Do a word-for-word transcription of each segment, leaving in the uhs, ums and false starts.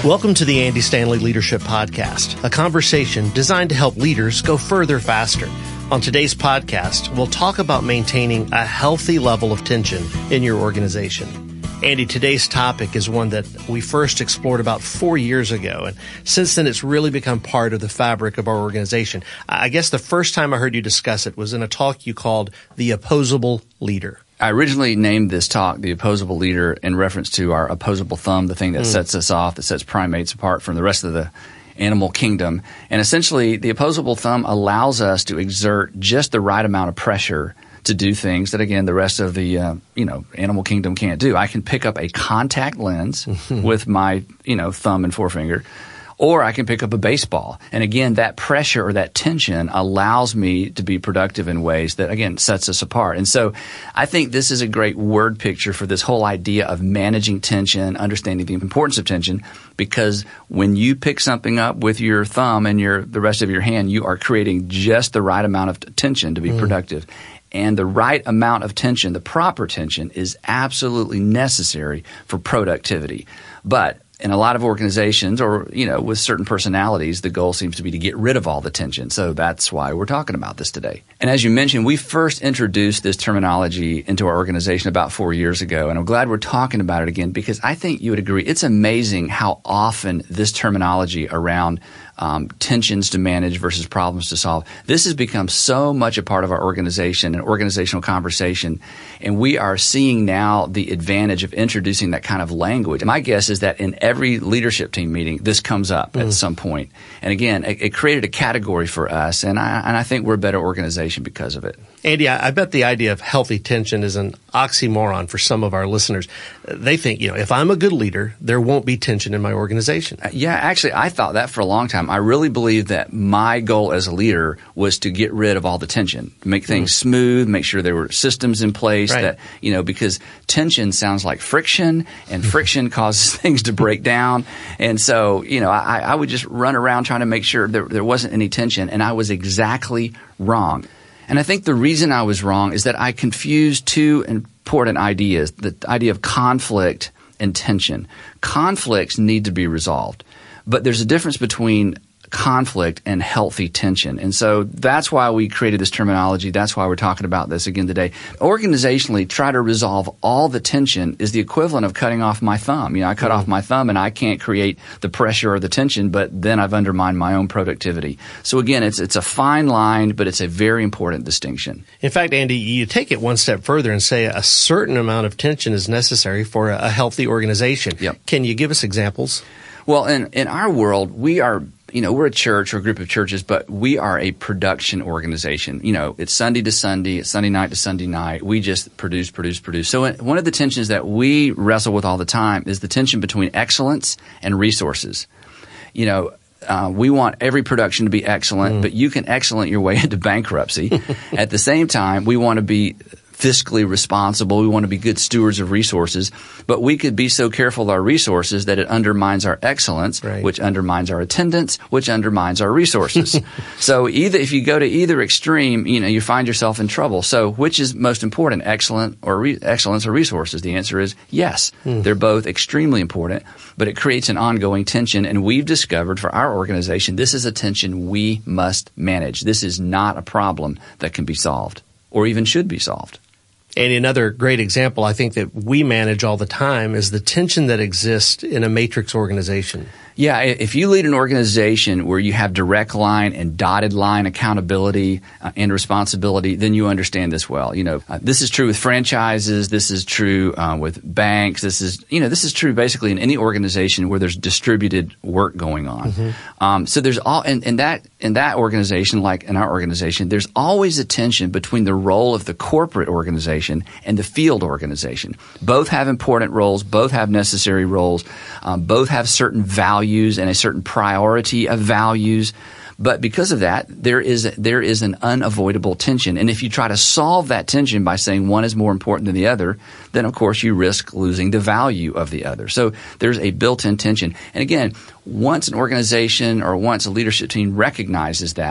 Welcome to the Andy Stanley Leadership Podcast, a conversation designed to help leaders go further faster. On today's podcast, we'll talk about maintaining a healthy level of tension in your organization. Andy, today's topic is one that we first explored about four years ago, and since then it's really become part of the fabric of our organization. I guess the first time I heard you discuss it was in a talk you called The Opposable Leader. I originally named this talk The Opposable Leader in reference to our opposable thumb, the thing that mm. sets us off, that sets primates apart from the rest of the animal kingdom. And essentially, the opposable thumb allows us to exert just the right amount of pressure to do things that, again, the rest of the uh, you know animal kingdom can't do. I can pick up a contact lens with my you know thumb and forefinger, or I can pick up a baseball. And again, that pressure or that tension allows me to be productive in ways that, again, sets us apart. And so I think this is a great word picture for this whole idea of managing tension, understanding the importance of tension, because when you pick something up with your thumb and your the rest of your hand, you are creating just the right amount of tension to be mm. productive. And the right amount of tension, the proper tension, is absolutely necessary for productivity. But in a lot of organizations, or, you know, with certain personalities, the goal seems to be to get rid of all the tension. So that's why we're talking about this today. And as you mentioned, we first introduced this terminology into our organization about four years ago. And I'm glad we're talking about it again, because I think you would agree it's amazing how often this terminology around Um, tensions to manage versus problems to solve. This has become so much a part of our organization and organizational conversation, and we are seeing now the advantage of introducing that kind of language. My guess is that in every leadership team meeting, this comes up mm. at some point. And again, it, it created a category for us, and I, and I think we're a better organization because of it. Andy, I, I bet the idea of healthy tension is an oxymoron for some of our listeners. They think, you know, if I'm a good leader, there won't be tension in my organization. Uh, yeah, actually, I thought that for a long time. I really believed that my goal as a leader was to get rid of all the tension, make things mm. smooth, make sure there were systems in place right. that, you know, because tension sounds like friction, and friction causes things to break down. And so, you know, I, I would just run around trying to make sure there, there wasn't any tension, and I was exactly wrong. And I think the reason I was wrong is that I confused two important ideas, the idea of conflict and tension. Conflicts need to be resolved, but there's a difference between conflict and healthy tension. And so that's why we created this terminology. That's why we're talking about this again today. Organizationally, try to resolve all the tension is the equivalent of cutting off my thumb. You know, I cut mm. off my thumb and I can't create the pressure or the tension, but then I've undermined my own productivity. So again, it's it's a fine line, but it's a very important distinction. In fact, Andy, you take it one step further and say a certain amount of tension is necessary for a, a healthy organization. Yep. Can you give us examples? Well, in, in our world, we are You know, we're a church or a group of churches, but we are a production organization. You know, it's Sunday to Sunday, it's Sunday night to Sunday night. We just produce, produce, produce. So one of the tensions that we wrestle with all the time is the tension between excellence and resources. You know, uh, we want every production to be excellent, mm. but you can excellent your way into bankruptcy. At the same time, we want to be fiscally responsible. We want to be good stewards of resources, but we could be so careful of our resources that it undermines our excellence, right. which undermines our attendance, which undermines our resources. So either if you go to either extreme, you know, you find yourself in trouble. So which is most important, excellent or re- excellence or resources? The answer is yes. Hmm. They're both extremely important, but it creates an ongoing tension. And we've discovered for our organization, this is a tension we must manage. This is not a problem that can be solved or even should be solved. And another great example I think that we manage all the time is the tension that exists in a matrix organization. Yeah, if you lead an organization where you have direct line and dotted line accountability uh, and responsibility, then you understand this well. You know, uh, this is true with franchises. This is true uh, with banks. This is, you know, this is true basically in any organization where there's distributed work going on. Mm-hmm. Um, so there's all, and, and that in that organization, like in our organization, there's always a tension between the role of the corporate organization and the field organization. Both have important roles. Both have necessary roles. Um, both have certain values. Values and a certain priority of values. But because of that, there is there is an unavoidable tension. And if you try to solve that tension by saying one is more important than the other, then of course you risk losing the value of the other. So there's a built-in tension. And again, once an organization or once a leadership team recognizes that,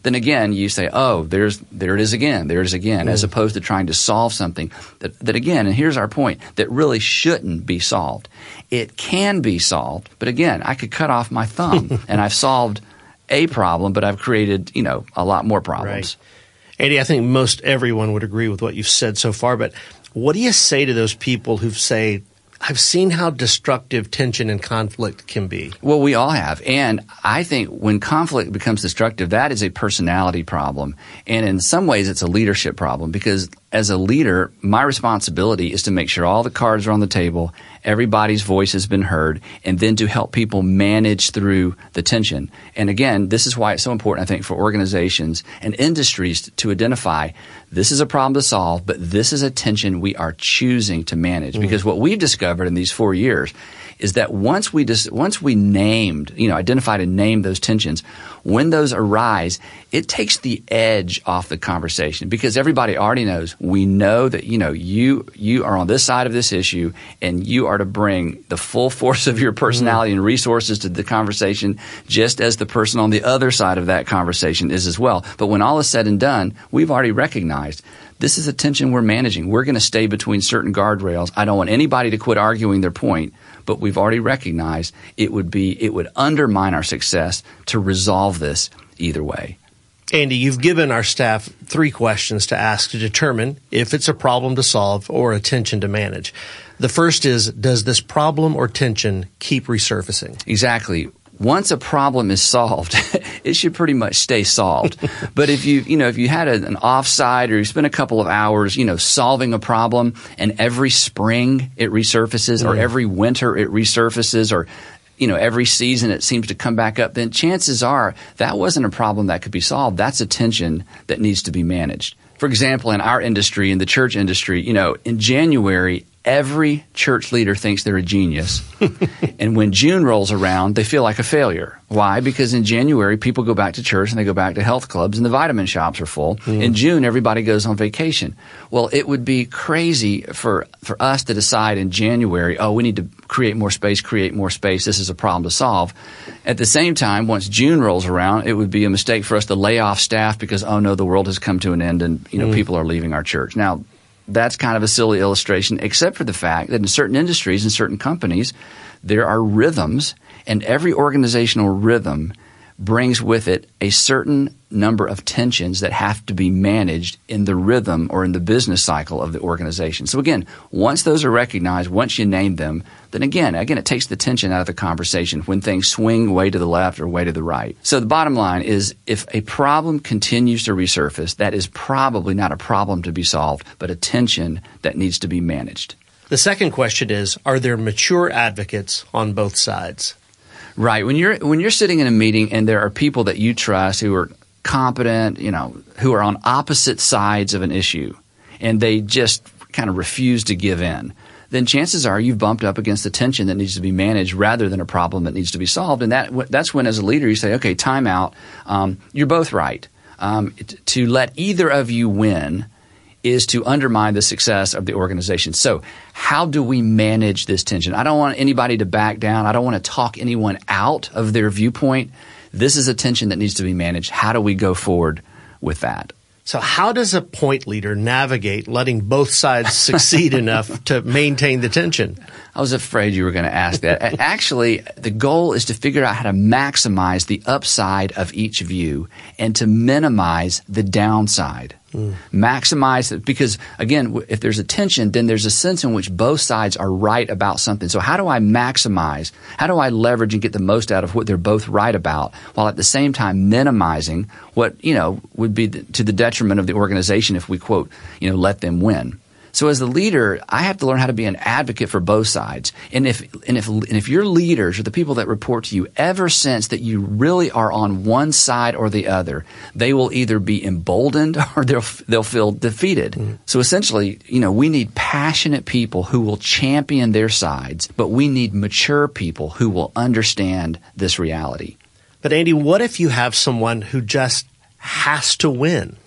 then again you say, oh, there's there it is again, there it is again, mm. as opposed to trying to solve something that, that again, and here's our point, that really shouldn't be solved. It can be solved, but again, I could cut off my thumb and I've solved a problem, but I've created, you know, a lot more problems. Right. Andy, I think most everyone would agree with what you've said so far, but what do you say to those people who say, I've seen how destructive tension and conflict can be? Well, we all have. And I think when conflict becomes destructive, that is a personality problem. And in some ways, it's a leadership problem, because as a leader, my responsibility is to make sure all the cards are on the table, everybody's voice has been heard, and then to help people manage through the tension. And again, this is why it's so important, I think, for organizations and industries to, to identify this is a problem to solve, but this is a tension we are choosing to manage. Mm. Because what we've discovered in these four years is that once we dis- once we named, you know, identified and named those tensions, when those arise, it takes the edge off the conversation, because everybody already knows. We know that, you know, you you are on this side of this issue, and you are to bring the full force of your personality mm. and resources to the conversation, just as the person on the other side of that conversation is as well. But when all is said and done, we've already recognized this is a tension we're managing. We're going to stay between certain guardrails. I don't want anybody to quit arguing their point, but we've already recognized it would be it would undermine our success to resolve this either way. Andy, you've given our staff three questions to ask to determine if it's a problem to solve or a tension to manage. The first is, does this problem or tension keep resurfacing? Exactly. Once a problem is solved, it should pretty much stay solved. But if you, you know, if you had a, an offsite, or you spent a couple of hours, you know, solving a problem, and every spring it resurfaces, mm. or every winter it resurfaces, or, you know, every season it seems to come back up, then chances are that wasn't a problem that could be solved. That's a tension that needs to be managed. For example, in our industry, in the church industry, you know, in January, every church leader thinks they're a genius. And when June rolls around, they feel like a failure. Why? Because in January, people go back to church and they go back to health clubs and the vitamin shops are full. Mm. In June, everybody goes on vacation. Well, it would be crazy for, for us to decide in January, oh, we need to create more space, create more space. This is a problem to solve. At the same time, once June rolls around, it would be a mistake for us to lay off staff because, oh no, the world has come to an end and, you know, mm. people are leaving our church. Now, that's kind of a silly illustration, except for the fact that in certain industries and certain companies, there are rhythms, and every organizational rhythm brings with it a certain number of tensions that have to be managed in the rhythm or in the business cycle of the organization. So again, once those are recognized, once you name them, then again, again, it takes the tension out of the conversation when things swing way to the left or way to the right. So the bottom line is, if a problem continues to resurface, that is probably not a problem to be solved, but a tension that needs to be managed. The second question is, are there mature advocates on both sides? Right. When you're when you're sitting in a meeting and there are people that you trust who are competent, you know, who are on opposite sides of an issue, and they just kind of refuse to give in, then chances are you've bumped up against a tension that needs to be managed rather than a problem that needs to be solved. And that that's when, as a leader, you say, okay, time out. Um, you're both right. Um, t- to let either of you win is to undermine the success of the organization. So how do we manage this tension? I don't want anybody to back down. I don't want to talk anyone out of their viewpoint. This is a tension that needs to be managed. How do we go forward with that? So how does a point leader navigate letting both sides succeed enough to maintain the tension? I was afraid you were going to ask that. Actually, the goal is to figure out how to maximize the upside of each view and to minimize the downside. Mm. Maximize it, because again, if there's a tension, then there's a sense in which both sides are right about something. So how do I maximize? How do I leverage and get the most out of what they're both right about, while at the same time minimizing what, you know, would be to the detriment of the organization if we, quote, you know, let them win? So as the leader, I have to learn how to be an advocate for both sides. And if and if and if your leaders or the people that report to you ever sense that you really are on one side or the other, they will either be emboldened or they'll they'll feel defeated. Mm. So essentially, you know, we need passionate people who will champion their sides, but we need mature people who will understand this reality. But Andy, what if you have someone who just has to win?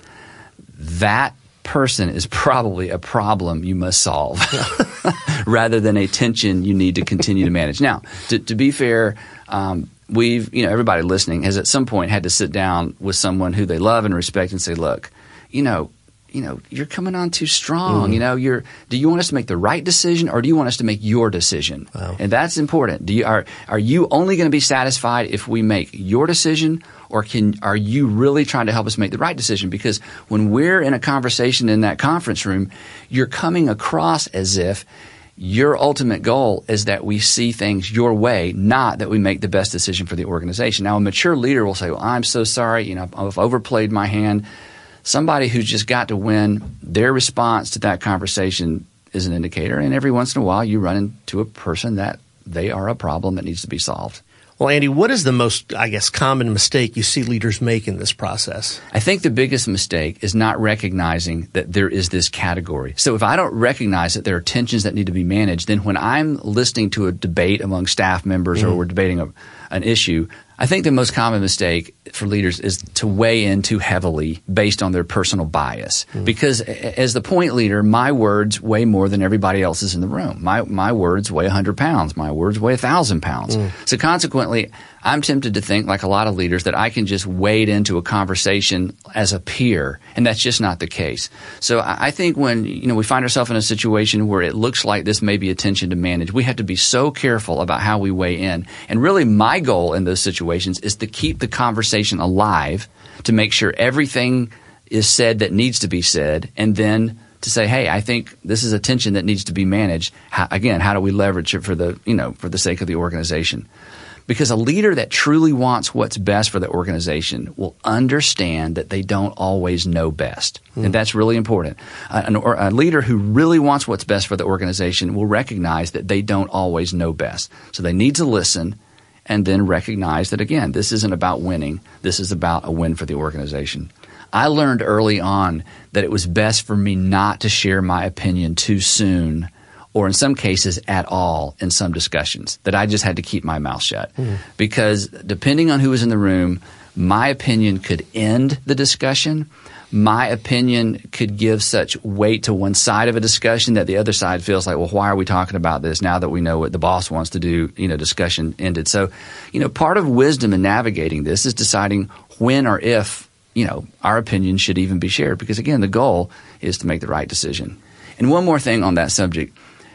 That person is probably a problem you must solve rather than a tension you need to continue to manage. Now, to, to be fair, um, we've, you know, everybody listening has at some point had to sit down with someone who they love and respect and say, look, you know, you know, you're coming on too strong. Mm. You know, you're, do you want us to make the right decision or do you want us to make your decision? Wow. And that's important. Do you, are, are you only going to be satisfied if we make your decision, or can, are you really trying to help us make the right decision? Because when we're in a conversation in that conference room, you're coming across as if your ultimate goal is that we see things your way, not that we make the best decision for the organization. Now, a mature leader will say, well, I'm so sorry, you know, I've overplayed my hand. Somebody who's just got to win, their response to that conversation is an indicator. And every once in a while, you run into a person that they are a problem that needs to be solved. Well, Andy, what is the most, I guess, common mistake you see leaders make in this process? I think the biggest mistake is not recognizing that there is this category. So if I don't recognize that there are tensions that need to be managed, then when I'm listening to a debate among staff members mm. or we're debating a, an issue, I think the most common mistake for leaders is to weigh in too heavily based on their personal bias. Mm. Because as the point leader, my words weigh more than everybody else's in the room. My my words weigh one hundred pounds. My words weigh one thousand pounds. Mm. So consequently, I'm tempted to think, like a lot of leaders, that I can just wade into a conversation as a peer, and that's just not the case. So I think when, you know, we find ourselves in a situation where it looks like this may be a tension to manage, we have to be so careful about how we weigh in. And really, my goal in those situations is to keep the conversation alive, to make sure everything is said that needs to be said, and then to say, hey, I think this is a tension that needs to be managed. How, again, how do we leverage it for the, you know, for the sake of the organization? Because a leader that truly wants what's best for the organization will understand that they don't always know best. Mm. And that's really important. Uh, an, or, a leader who really wants what's best for the organization will recognize that they don't always know best. So they need to listen and then recognize that, again, this isn't about winning. This is about a win for the organization. I learned early on that it was best for me not to share my opinion too soon, or in some cases at all in some discussions, that I just had to keep my mouth shut. Mm. Because depending on who was in the room, my opinion could end the discussion. My opinion could give such weight to one side of a discussion that the other side feels like, well, why are we talking about this now that we know what the boss wants to do? You know, discussion ended. So, you know, part of wisdom in navigating this is deciding when or if, you know, our opinion should even be shared. Because again, the goal is to make the right decision. And one more thing on that subject.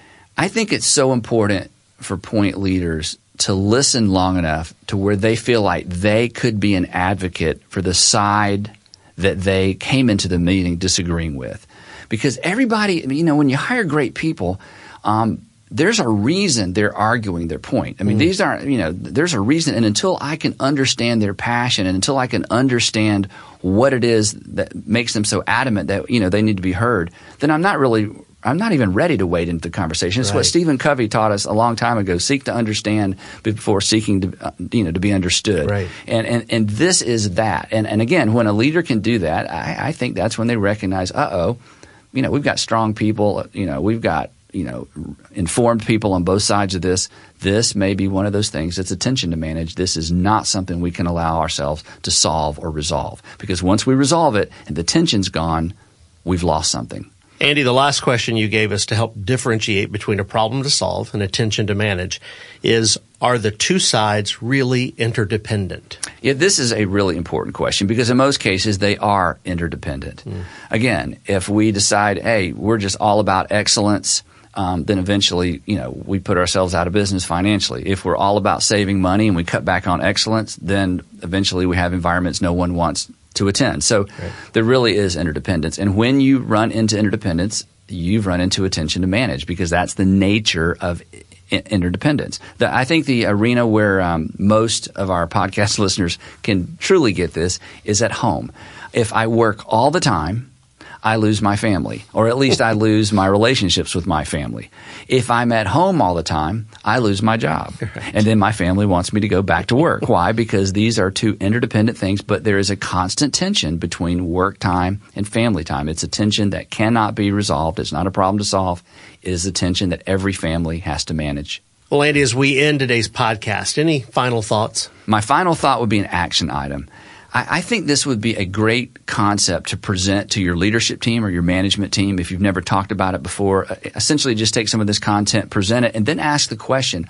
I think it's so important for point leaders to listen long enough to where they feel like they could be an advocate for the side that they came into the meeting disagreeing with. Because everybody, you know, when you hire great people, um, there's a reason they're arguing their point. I mean, mm. these aren't, you know, there's a reason. And until I can understand their passion and until I can understand what it is that makes them so adamant that, you know, they need to be heard, then I'm not really I'm not even ready to wade into the conversation. It's right. What Stephen Covey taught us a long time ago: seek to understand before seeking to, uh, you know, to be understood. Right. And, and and this is that. And and again, when a leader can do that, I, I think that's when they recognize, uh oh, you know, we've got strong people. You know, we've got, you know, informed people on both sides of this. This may be one of those things that's a tension to manage. This is not something we can allow ourselves to solve or resolve, because once we resolve it and the tension's gone, we've lost something. Andy, the last question you gave us to help differentiate between a problem to solve and a tension to manage is, are the two sides really interdependent? Yeah, this is a really important question, because in most cases they are interdependent. Mm. Again, if we decide, hey, we're just all about excellence, um, then eventually, you know, we put ourselves out of business financially. If we're all about saving money and we cut back on excellence, then eventually we have environments no one wants to attend. So right. There really is interdependence. And when you run into interdependence, you've run into a tension to manage, because that's the nature of I- interdependence. The, I think the arena where um, most of our podcast listeners can truly get this is at home. If I work all the time, I lose my family, or at least I lose my relationships with my family. If I'm at home all the time, I lose my job. Right. And then my family wants me to go back to work. Why? Because these are two interdependent things, but there is a constant tension between work time and family time. It's a tension that cannot be resolved. It's not a problem to solve. It is a tension that every family has to manage. Well, Andy, as we end today's podcast, any final thoughts? My final thought would be an action item. I think this would be a great concept to present to your leadership team or your management team if you've never talked about it before. Essentially, just take some of this content, present it, and then ask the question,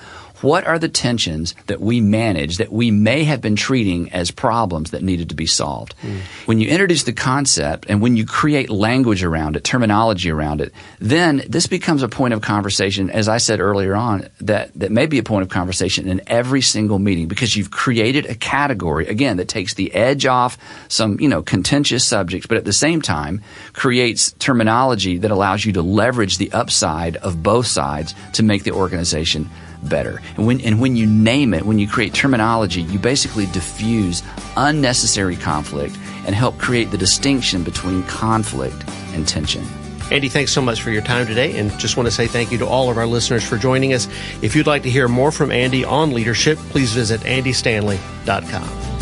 what are the tensions that we manage that we may have been treating as problems that needed to be solved? Mm. When you introduce the concept and when you create language around it, terminology around it, then this becomes a point of conversation, as I said earlier on, that, that may be a point of conversation in every single meeting because you've created a category, again, that takes the edge off some, you know, contentious subjects, but at the same time creates terminology that allows you to leverage the upside of both sides to make the organization better. And when, and when you name it, when you create terminology, you basically diffuse unnecessary conflict and help create the distinction between conflict and tension. Andy, thanks so much for your time today, and just want to say thank you to all of our listeners for joining us. If you'd like to hear more from Andy on leadership, please visit andy stanley dot com.